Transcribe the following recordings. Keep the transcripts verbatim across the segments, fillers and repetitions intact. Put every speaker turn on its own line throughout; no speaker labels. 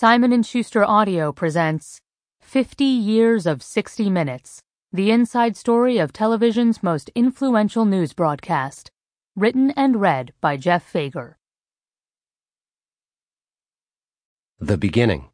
Simon and Schuster Audio presents fifty Years of sixty minutes, the inside story of television's most influential news broadcast. Written and read by Jeff Fager.
The beginning.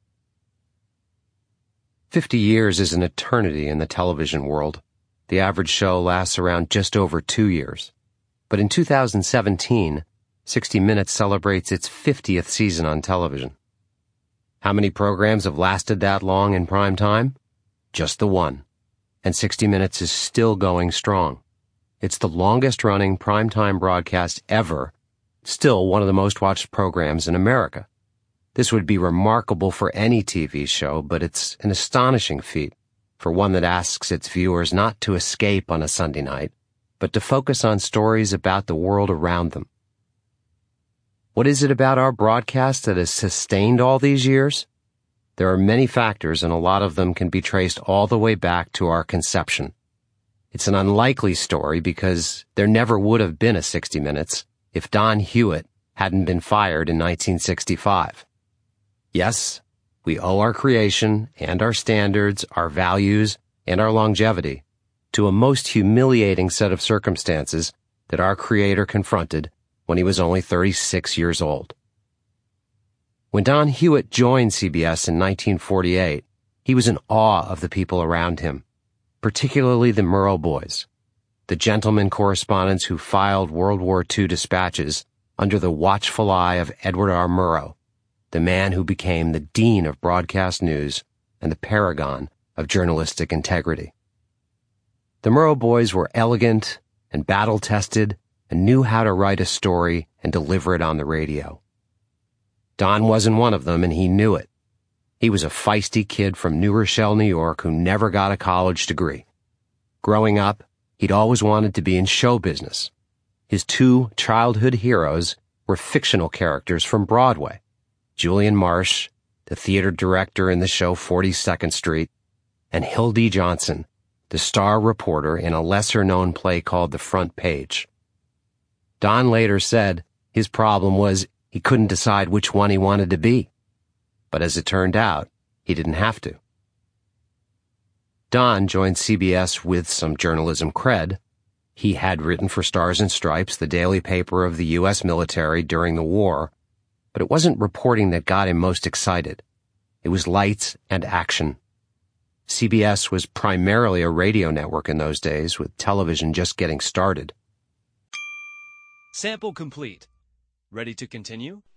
Fifty years is an eternity in the television world. The average show lasts around just over two years. But in two thousand seventeen, sixty minutes celebrates its fiftieth season on television. How many programs have lasted that long in prime time? Just the one. And sixty minutes is still going strong. It's the longest-running primetime broadcast ever, still one of the most-watched programs in America. This would be remarkable for any T V show, but it's an astonishing feat for one that asks its viewers not to escape on a Sunday night, but to focus on stories about the world around them. What is it about our broadcast that has sustained all these years? There are many factors, and a lot of them can be traced all the way back to our conception. It's an unlikely story because there never would have been a sixty minutes if Don Hewitt hadn't been fired in nineteen sixty-five. Yes, we owe our creation and our standards, our values, and our longevity to a most humiliating set of circumstances that our creator confronted when he was only thirty-six years old. When Don Hewitt joined C B S in nineteen forty-eight, he was in awe of the people around him, particularly the Murrow boys, the gentlemen correspondents who filed World War Two dispatches under the watchful eye of Edward R. Murrow, the man who became the dean of broadcast news and the paragon of journalistic integrity. The Murrow boys were elegant and battle-tested and knew how to write a story and deliver it on the radio. Don wasn't one of them, and he knew it. He was a feisty kid from New Rochelle, New York, who never got a college degree. Growing up, he'd always wanted to be in show business. His two childhood heroes were fictional characters from Broadway: Julian Marsh, the theater director in the show forty-second Street, and Hildy Johnson, the star reporter in a lesser-known play called The Front Page. Don later said his problem was he couldn't decide which one he wanted to be. But as it turned out, he didn't have to. Don joined C B S with some journalism cred. He had written for Stars and Stripes, the daily paper of the U S military during the war, but it wasn't reporting that got him most excited. It was lights and action. C B S was primarily a radio network in those days, with television just getting started.
Sample complete. Ready to continue?